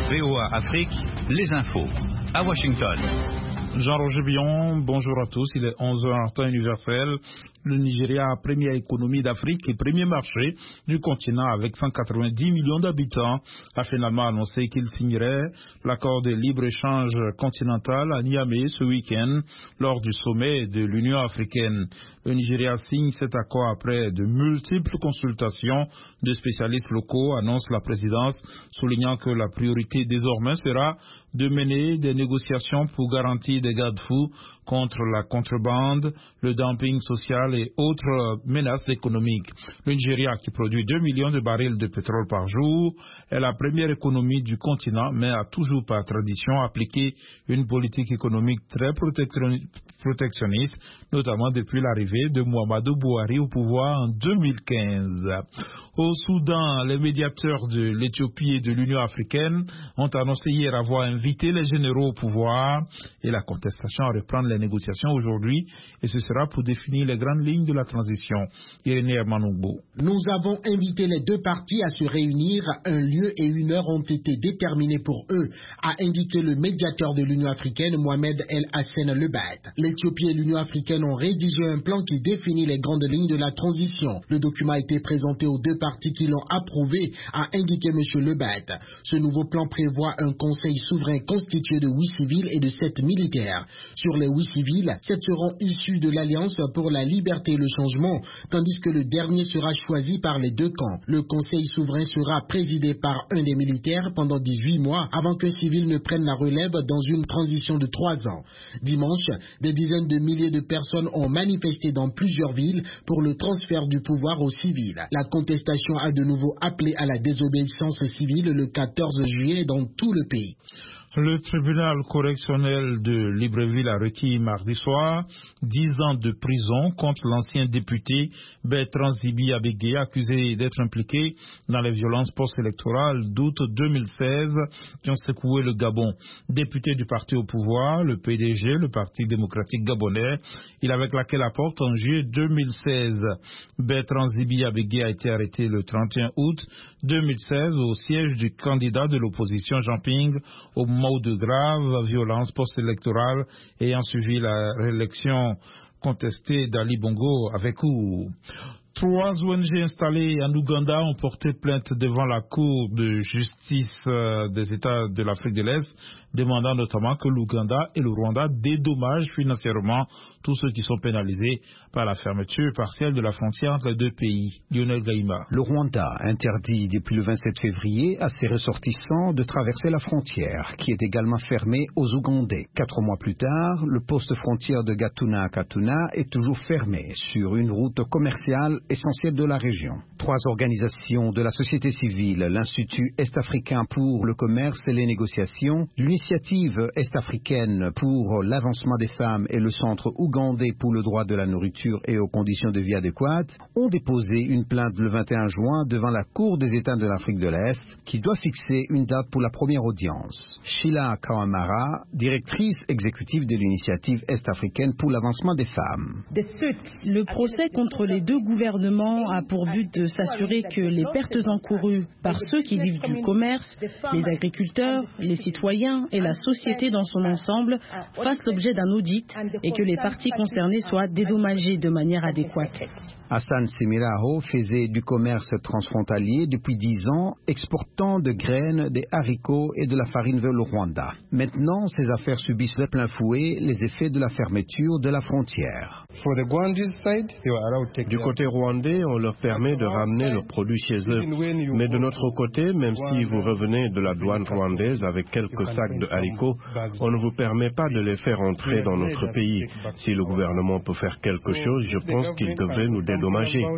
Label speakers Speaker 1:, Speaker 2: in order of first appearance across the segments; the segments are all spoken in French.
Speaker 1: VOA Afrique, les infos. À Washington.
Speaker 2: Jean-Roger Billon, bonjour à tous. Il est 11h en temps universel. Le Nigeria, première économie d'Afrique et premier marché du continent avec 190 millions d'habitants, a finalement annoncé qu'il signerait l'accord de libre-échange continental à Niamey ce week-end lors du sommet de l'Union africaine. Le Nigeria signe cet accord après de multiples consultations de spécialistes locaux, annonce la présidence, soulignant que la priorité désormais sera de mener des négociations pour garantir des garde-fous contre la contrebande, le dumping social et autres menaces économiques. Le Nigeria, qui produit 2 millions de barils de pétrole par jour, est la première économie du continent, mais a toujours par tradition appliqué une politique économique très protectionniste, notamment depuis l'arrivée de Muhammadu Buhari au pouvoir en 2015. Au Soudan, les médiateurs de l'Éthiopie et de l'Union africaine ont annoncé hier avoir invité les généraux au pouvoir et la contestation à reprendre les négociations aujourd'hui, et ce sera pour définir les grandes lignes de la transition. Irénée Hermanogbo.
Speaker 3: Nous avons invité les deux parties à se réunir. Un lieu et une heure ont été déterminés pour eux, a indiqué le médiateur de l'Union africaine, Mohamed El Hassan Lebat. L'Éthiopie et l'Union africaine ont rédigé un plan qui définit les grandes lignes de la transition. Le document a été présenté aux deux parties qui l'ont approuvé, a indiqué M. Lebat. Ce nouveau plan prévoit un conseil souverain constitué de 8 civils et de 7 militaires. Sur les 8 civils, 7 seront issus de l'Alliance pour la liberté et le changement, tandis que le dernier sera choisi par les deux camps. Le conseil souverain sera présidé par un des militaires pendant 18 mois avant qu'un civil ne prenne la relève dans une transition de 3 ans. Dimanche, des dizaines de milliers de personnes ont manifesté dans plusieurs villes pour le transfert du pouvoir aux civils. La contestation a de nouveau appelé à la désobéissance civile le 14 juillet dans tout le pays.
Speaker 2: Le tribunal correctionnel de Libreville a requis mardi soir 10 ans de prison contre l'ancien député Bertrand Zibi Abégué, accusé d'être impliqué dans les violences post-électorales d'août 2016 qui ont secoué le Gabon. Député du parti au pouvoir, le PDG, le Parti démocratique gabonais, il avait claqué la porte en juillet 2016. Bertrand Zibi Abégué a été arrêté le 31 août 2016 au siège du candidat de l'opposition Jean Ping au moment de graves violences post-électorales ayant suivi la réélection contestée d'Ali Bongo avec coup. 3 ONG installées en Ouganda ont porté plainte devant la Cour de justice des États de l'Afrique de l'Est, demandant notamment que l'Ouganda et le Rwanda dédommagent financièrement tous ceux qui sont pénalisés par la fermeture partielle de la frontière entre les deux pays. Lionel Gaïma.
Speaker 4: Le Rwanda interdit depuis le 27 février à ses ressortissants de traverser la frontière, qui est également fermée aux Ougandais. 4 mois plus tard, le poste frontière de Gatuna à Katuna est toujours fermé sur une route commerciale essentielle de la région. 3 organisations de la société civile, l'Institut Est-Africain pour le commerce et les négociations, l'Initiative Est-Africaine pour l'avancement des femmes et le Centre ougandais pour le droit de la nourriture et aux conditions de vie adéquates, ont déposé une plainte le 21 juin devant la Cour des États de l'Afrique de l'Est qui doit fixer une date pour la première audience. Sheila Kawamara, directrice exécutive de l'Initiative Est-Africaine pour l'avancement des femmes.
Speaker 5: Le procès contre les deux gouvernements a pour but de s'assurer que les pertes encourues par ceux qui vivent du commerce, les agriculteurs, les citoyens et la société dans son ensemble fassent l'objet d'un audit et que les parties concernées soient dédommagées de manière adéquate.
Speaker 4: Hassan Semiraho faisait du commerce transfrontalier depuis 10 ans, exportant de graines, des haricots et de la farine vers le Rwanda. Maintenant, ses affaires subissent de plein fouet les effets de la fermeture de la frontière.
Speaker 6: Du côté rwandais, on leur permet de ramener leurs produits chez eux. Mais de notre côté, même si vous revenez de la douane rwandaise avec quelques sacs de haricots, on ne vous permet pas de les faire entrer dans notre pays. Si le gouvernement peut faire quelque chose, je pense qu'il devrait nous dédommager.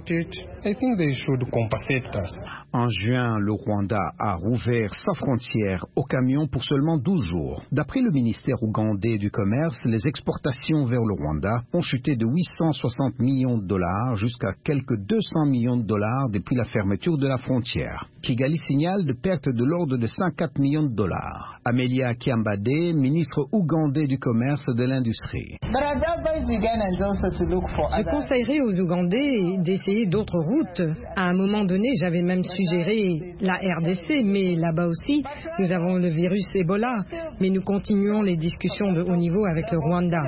Speaker 4: En juin, le Rwanda a rouvert sa frontière aux camions pour seulement 12 jours. D'après le ministère ougandais du Commerce, les exportations vers le Rwanda ont chuté de 860 millions de dollars jusqu'à quelques 200 millions de dollars depuis la fermeture de la frontière. Kigali signale de pertes de l'ordre de 104 millions de dollars. Amelia Kiambade, ministre ougandais du Commerce et de l'Industrie.
Speaker 7: Je conseillerais aux Ougandais envisagé d'essayer d'autres routes. À un moment donné, j'avais même suggéré la RDC, mais là-bas aussi, nous avons le virus Ebola. Mais nous continuons les discussions de haut niveau avec le Rwanda.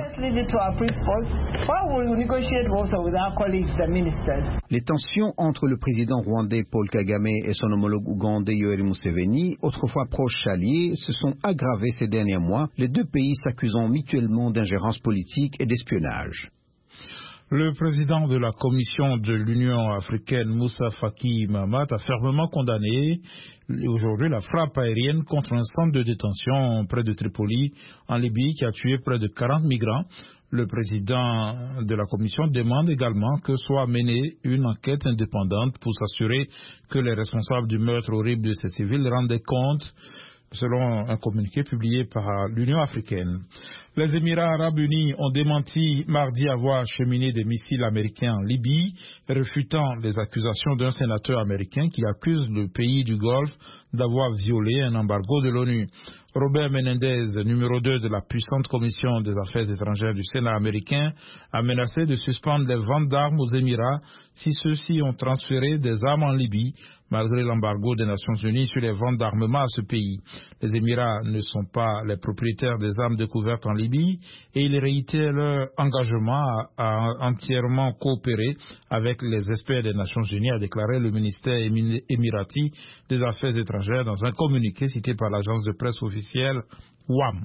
Speaker 4: Les tensions entre le président rwandais Paul Kagame et son homologue ougandais Yoweri Museveni, autrefois proches alliés, se sont aggravées ces derniers mois, les deux pays s'accusant mutuellement d'ingérence politique et d'espionnage.
Speaker 2: Le président de la Commission de l'Union africaine, Moussa Faki Mahamat, a fermement condamné aujourd'hui la frappe aérienne contre un centre de détention près de Tripoli, en Libye, qui a tué près de 40 migrants. Le président de la Commission demande également que soit menée une enquête indépendante pour s'assurer que les responsables du meurtre horrible de ces civils rendent compte, selon un communiqué publié par l'Union africaine. Les Émirats arabes unis ont démenti mardi avoir acheminé des missiles américains en Libye, refutant les accusations d'un sénateur américain qui accuse le pays du Golfe d'avoir violé un embargo de l'ONU. Robert Menendez, numéro 2 de la puissante commission des affaires étrangères du Sénat américain, a menacé de suspendre les ventes d'armes aux Émirats si ceux-ci ont transféré des armes en Libye, malgré l'embargo des Nations Unies sur les ventes d'armement à ce pays. Les Émirats ne sont pas les propriétaires des armes découvertes en Libye et ils réitèrent leur engagement à entièrement coopérer avec les experts des Nations Unies, a déclaré le ministère émirati des Affaires étrangères dans un communiqué cité par l'agence de presse officielle WAM.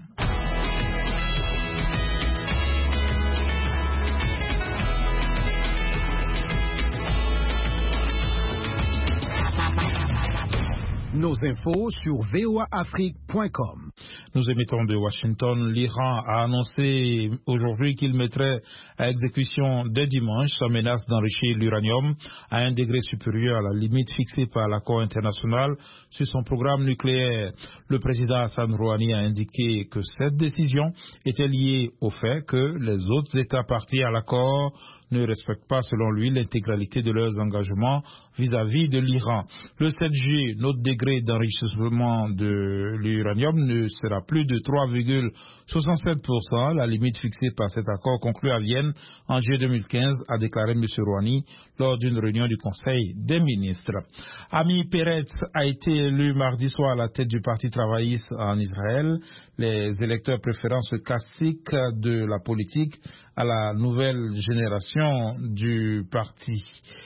Speaker 4: Nos infos sur voaafrique.com.
Speaker 2: Nous émettons de Washington. L'Iran a annoncé aujourd'hui qu'il mettrait à exécution dès dimanche sa menace d'enrichir l'uranium à un degré supérieur à la limite fixée par l'accord international sur son programme nucléaire. Le président Hassan Rouhani a indiqué que cette décision était liée au fait que les autres États partis à l'accord ne respectent pas, selon lui, l'intégralité de leurs engagements vis-à-vis de l'Iran. Le 7G, notre degré d'enrichissement de l'uranium, ne sera plus de 3,67%, la limite fixée par cet accord conclu à Vienne en juillet 2015, a déclaré M. Rouhani lors d'une réunion du Conseil des ministres. Ami Peretz a été élu mardi soir à la tête du Parti travailliste en Israël. Les électeurs préférant ce classique de la politique à la nouvelle génération du parti.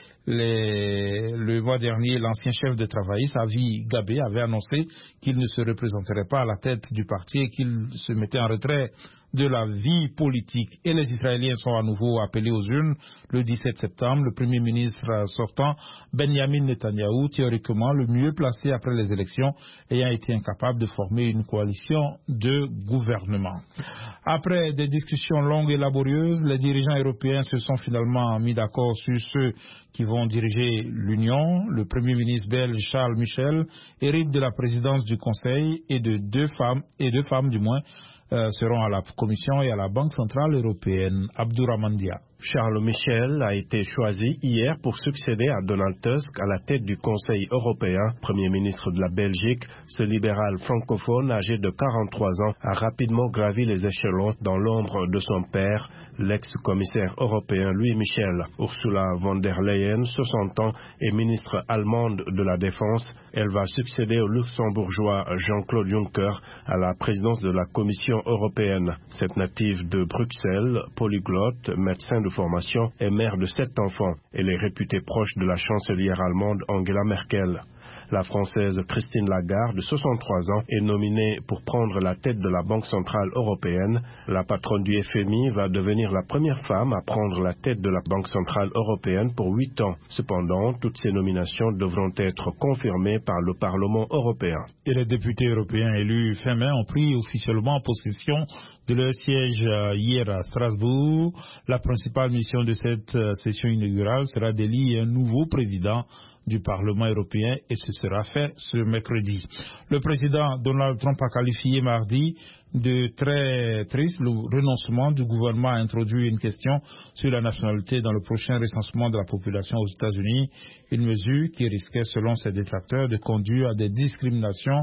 Speaker 2: Le mois dernier, l'ancien chef de travailliste, Avi Gabé, avait annoncé qu'il ne se représenterait pas à la tête du parti et qu'il se mettait en retrait de la vie politique. Et les Israéliens sont à nouveau appelés aux urnes le 17 septembre. Le Premier ministre sortant, Benjamin Netanyahou, théoriquement le mieux placé après les élections, ayant été incapable de former une coalition de gouvernement. Après des discussions longues et laborieuses, les dirigeants européens se sont finalement mis d'accord sur ceux qui vont diriger l'Union. Le Premier ministre belge Charles Michel hérite de la présidence du Conseil et de deux femmes du moins, seront à la Commission et à la Banque centrale européenne. Abdourahmane Dia.
Speaker 6: Charles Michel a été choisi hier pour succéder à Donald Tusk à la tête du Conseil européen. Premier ministre de la Belgique, ce libéral francophone âgé de 43 ans a rapidement gravi les échelons dans l'ombre de son père, l'ex-commissaire européen Louis Michel. Ursula von der Leyen, 60 ans, est ministre allemande de la Défense. Elle va succéder au luxembourgeois Jean-Claude Juncker à la présidence de la Commission européenne. Cette native de Bruxelles, polyglotte, médecin de formation, est mère de 7 enfants. Elle est réputée proche de la chancelière allemande Angela Merkel. La Française Christine Lagarde, de 63 ans, est nominée pour prendre la tête de la Banque centrale européenne. La patronne du FMI va devenir la première femme à prendre la tête de la Banque centrale européenne pour 8 ans. Cependant, toutes ces nominations devront être confirmées par le Parlement européen.
Speaker 2: Et les députés européens élus fin mai ont pris officiellement possession de leur siège hier à Strasbourg. La principale mission de cette session inaugurale sera d'élire un nouveau président du Parlement européen et ce sera fait ce mercredi. Le président Donald Trump a qualifié mardi de très triste le renoncement du gouvernement à introduire une question sur la nationalité dans le prochain recensement de la population aux États-Unis, une mesure qui risquait, selon ses détracteurs, de conduire à des discriminations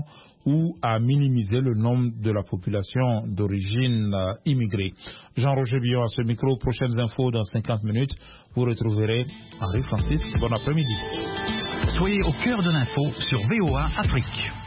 Speaker 2: ou à minimiser le nombre de la population d'origine immigrée. Jean-Roger Billon à ce micro. Prochaines infos dans 50 minutes. Vous retrouverez Henri Francis. Bon après-midi.
Speaker 1: Soyez au cœur de l'info sur VOA Afrique.